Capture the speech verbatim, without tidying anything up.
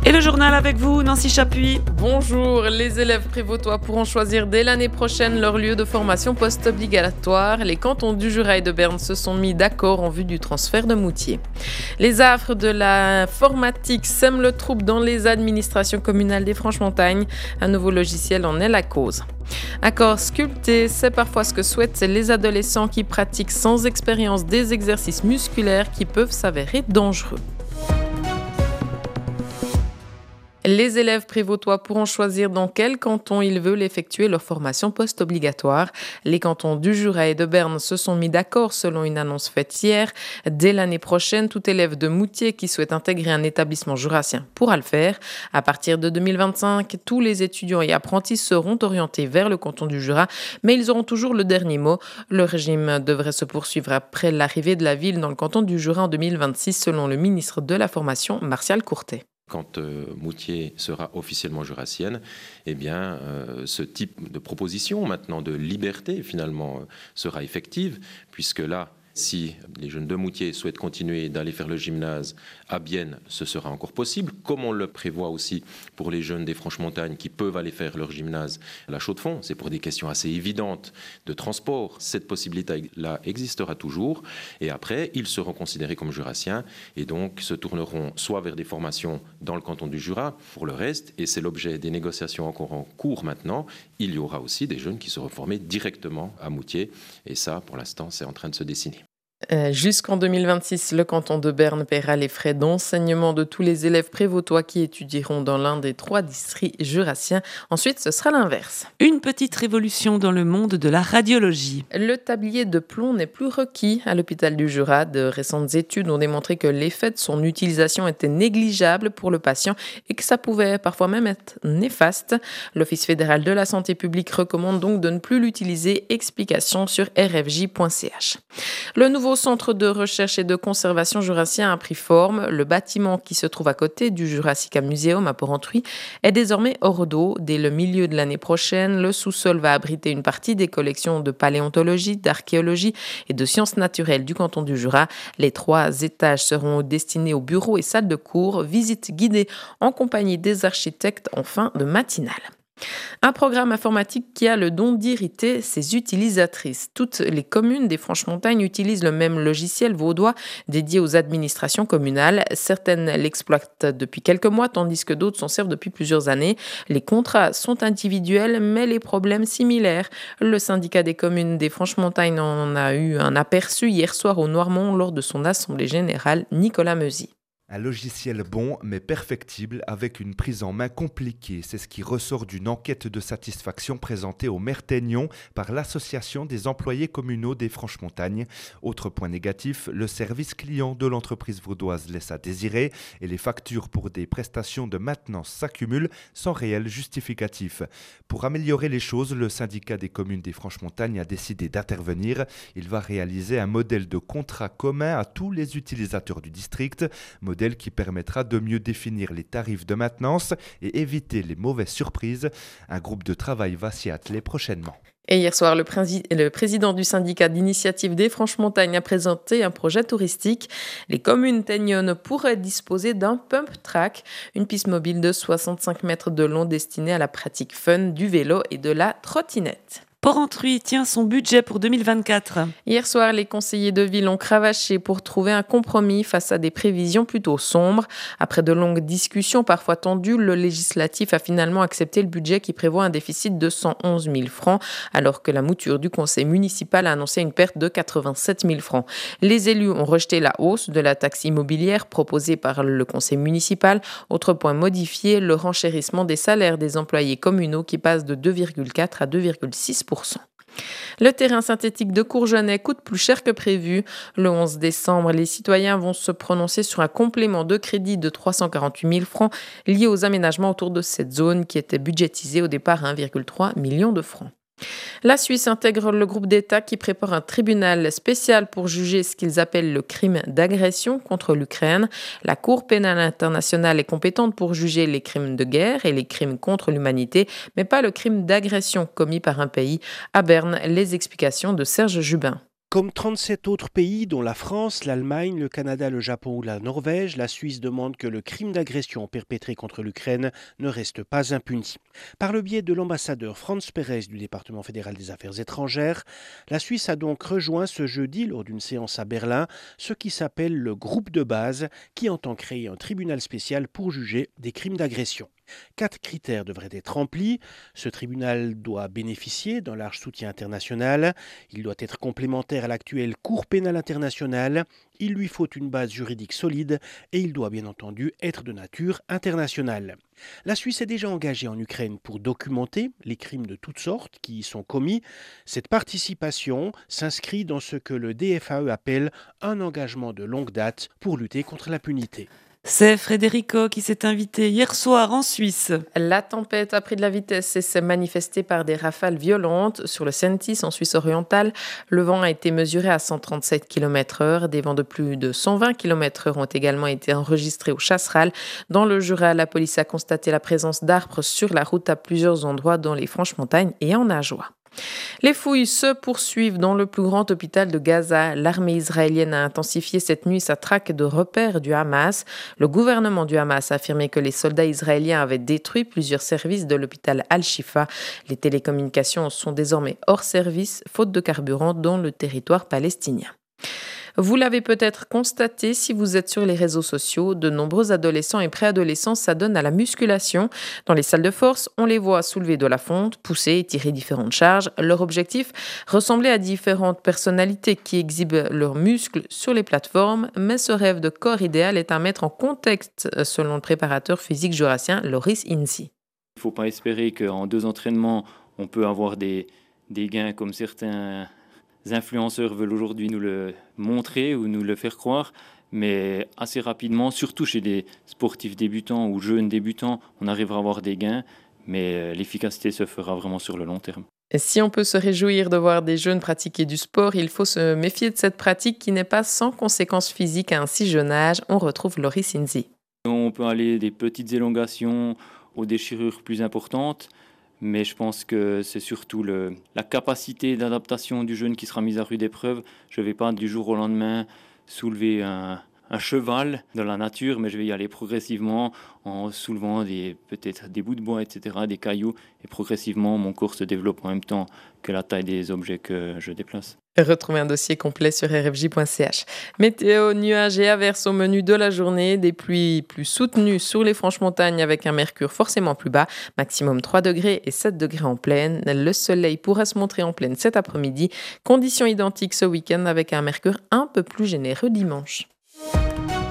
Et le journal avec vous, Nancy Chapuis. Bonjour, les élèves prévôtois pourront choisir dès l'année prochaine leur lieu de formation post-obligatoire. Les cantons du Jura et de Berne se sont mis d'accord en vue du transfert de Moutier. Les affres de l'informatique sèment le trouble dans les administrations communales des Franches-Montagnes. Un nouveau logiciel en est la cause. Un corps sculpté, c'est parfois ce que souhaitent les adolescents qui pratiquent sans expérience des exercices musculaires qui peuvent s'avérer dangereux. Les élèves prévôtois pourront choisir dans quel canton ils veulent effectuer leur formation post-obligatoire. Les cantons du Jura et de Berne se sont mis d'accord selon une annonce faite hier. Dès l'année prochaine, tout élève de Moutier qui souhaite intégrer un établissement jurassien pourra le faire. À partir de deux mille vingt-cinq, tous les étudiants et apprentis seront orientés vers le canton du Jura, mais ils auront toujours le dernier mot. Le régime devrait se poursuivre après l'arrivée de la ville dans le canton du Jura en deux mille vingt-six, selon le ministre de la Formation, Martial Courtet. Quand euh, Moutier sera officiellement jurassienne, eh bien, euh, ce type de proposition maintenant de liberté finalement euh, sera effective, puisque là, si les jeunes de Moutier souhaitent continuer d'aller faire le gymnase à Bienne, ce sera encore possible, comme on le prévoit aussi pour les jeunes des Franches-Montagnes qui peuvent aller faire leur gymnase à la Chaux-de-Fonds. C'est pour des questions assez évidentes de transport. Cette possibilité-là existera toujours. Et après, ils seront considérés comme jurassiens et donc se tourneront soit vers des formations dans le canton du Jura pour le reste, et c'est l'objet des négociations encore en cours maintenant. Il y aura aussi des jeunes qui seront formés directement à Moutier. Et ça, pour l'instant, c'est en train de se dessiner. Euh, jusqu'en deux mille vingt-six, le canton de Berne paiera les frais d'enseignement de tous les élèves prévôtois qui étudieront dans l'un des trois districts jurassiens. Ensuite, ce sera l'inverse. Une petite révolution dans le monde de la radiologie. Le tablier de plomb n'est plus requis à l'hôpital du Jura. De récentes études ont démontré que l'effet de son utilisation était négligeable pour le patient et que ça pouvait parfois même être néfaste. L'Office fédéral de la santé publique recommande donc de ne plus l'utiliser. Explication sur r f j point c h. Le nouveau centre de recherche et de conservation jurassien a pris forme. Le bâtiment qui se trouve à côté du Jurassica Museum à Porrentruy est désormais hors d'eau. Dès le milieu de l'année prochaine, le sous-sol va abriter une partie des collections de paléontologie, d'archéologie et de sciences naturelles du canton du Jura. Les trois étages seront destinés aux bureaux et salles de cours. Visite guidée en compagnie des architectes en fin de matinale. Un programme informatique qui a le don d'irriter ses utilisatrices. Toutes les communes des Franches-Montagnes utilisent le même logiciel vaudois dédié aux administrations communales. Certaines l'exploitent depuis quelques mois, tandis que d'autres s'en servent depuis plusieurs années. Les contrats sont individuels, mais les problèmes similaires. Le syndicat des communes des Franches-Montagnes en a eu un aperçu hier soir au Noirmont lors de son assemblée générale. Nicolas Meusy. Un logiciel bon mais perfectible avec une prise en main compliquée. C'est ce qui ressort d'une enquête de satisfaction présentée au maire Taignon par l'association des employés communaux des Franches-Montagnes. Autre point négatif, le service client de l'entreprise vaudoise laisse à désirer et les factures pour des prestations de maintenance s'accumulent sans réel justificatif. Pour améliorer les choses, le syndicat des communes des Franches-Montagnes a décidé d'intervenir. Il va réaliser un modèle de contrat commun à tous les utilisateurs du district, modèle qui permettra de mieux définir les tarifs de maintenance et éviter les mauvaises surprises. Un groupe de travail va s'y atteler prochainement. Et hier soir, le, prési- le président du syndicat d'initiative des Franches-Montagnes a présenté un projet touristique. Les communes taignonnes pourraient disposer d'un pump track, une piste mobile de soixante-cinq mètres de long destinée à la pratique fun du vélo et de la trottinette. Porrentruy tient son budget pour deux mille vingt-quatre. Hier soir, les conseillers de ville ont cravaché pour trouver un compromis face à des prévisions plutôt sombres. Après de longues discussions, parfois tendues, le législatif a finalement accepté le budget qui prévoit un déficit de cent onze mille francs, alors que la mouture du conseil municipal a annoncé une perte de quatre-vingt-sept mille francs. Les élus ont rejeté la hausse de la taxe immobilière proposée par le conseil municipal. Autre point modifié, le renchérissement des salaires des employés communaux qui passe de deux virgule quatre à deux virgule six pour cent. Le terrain synthétique de Courgenay coûte plus cher que prévu. Le onze décembre, les citoyens vont se prononcer sur un complément de crédit de trois cent quarante-huit mille francs lié aux aménagements autour de cette zone qui était budgétisée au départ à un virgule trois million de francs. La Suisse intègre le groupe d'États qui prépare un tribunal spécial pour juger ce qu'ils appellent le crime d'agression contre l'Ukraine. La Cour pénale internationale est compétente pour juger les crimes de guerre et les crimes contre l'humanité, mais pas le crime d'agression commis par un pays. À Berne, les explications de Serge Jubin. Comme trente-sept autres pays, dont la France, l'Allemagne, le Canada, le Japon ou la Norvège, la Suisse demande que le crime d'agression perpétré contre l'Ukraine ne reste pas impuni. Par le biais de l'ambassadeur Franz Perez du département fédéral des affaires étrangères, la Suisse a donc rejoint ce jeudi, lors d'une séance à Berlin, ce qui s'appelle le groupe de base, qui entend créer un tribunal spécial pour juger des crimes d'agression. Quatre critères devraient être remplis. Ce tribunal doit bénéficier d'un large soutien international. Il doit être complémentaire à l'actuelle Cour pénale internationale. Il lui faut une base juridique solide et il doit bien entendu être de nature internationale. La Suisse est déjà engagée en Ukraine pour documenter les crimes de toutes sortes qui y sont commis. Cette participation s'inscrit dans ce que le D F A E appelle un engagement de longue date pour lutter contre l'impunité. C'est Federico qui s'est invité hier soir en Suisse. La tempête a pris de la vitesse et s'est manifestée par des rafales violentes sur le Sentis en Suisse orientale. Le vent a été mesuré à cent trente-sept kilomètres heure. Des vents de plus de cent vingt kilomètres heure ont également été enregistrés au Chasseral. Dans le Jura, la police a constaté la présence d'arbres sur la route à plusieurs endroits dans les Franches-Montagnes et en Ajoie. Les fouilles se poursuivent dans le plus grand hôpital de Gaza. L'armée israélienne a intensifié cette nuit sa traque de repères du Hamas. Le gouvernement du Hamas a affirmé que les soldats israéliens avaient détruit plusieurs services de l'hôpital Al-Shifa. Les télécommunications sont désormais hors service, faute de carburant dans le territoire palestinien. Vous l'avez peut-être constaté si vous êtes sur les réseaux sociaux, de nombreux adolescents et préadolescents s'adonnent à la musculation. Dans les salles de force, on les voit soulever de la fonte, pousser et tirer différentes charges. Leur objectif, ressembler à différentes personnalités qui exhibent leurs muscles sur les plateformes, mais ce rêve de corps idéal est à mettre en contexte selon le préparateur physique jurassien Loris Insi. Il ne faut pas espérer qu'en deux entraînements, on peut avoir des, des gains comme certains influenceurs veulent aujourd'hui nous le montrer ou nous le faire croire, mais assez rapidement, surtout chez des sportifs débutants ou jeunes débutants, on arrivera à avoir des gains, mais l'efficacité se fera vraiment sur le long terme. Et si on peut se réjouir de voir des jeunes pratiquer du sport, il faut se méfier de cette pratique qui n'est pas sans conséquences physiques à un si jeune âge. On retrouve Loris Inzi. On peut aller des petites élongations aux déchirures plus importantes, mais je pense que c'est surtout le, la capacité d'adaptation du jeune qui sera mise à rude épreuve. Je ne vais pas du jour au lendemain soulever un, un cheval dans la nature, mais je vais y aller progressivement en soulevant des, peut-être des bouts de bois, et cetera, des cailloux. Et progressivement, mon corps se développe en même temps que la taille des objets que je déplace. Retrouvez un dossier complet sur r f j point c h. Météo, nuages et averses au menu de la journée. Des pluies plus soutenues sur les Franches-Montagnes avec un mercure forcément plus bas. Maximum trois degrés et sept degrés en plaine. Le soleil pourra se montrer en plaine cet après-midi. Conditions identiques ce week-end avec un mercure un peu plus généreux dimanche.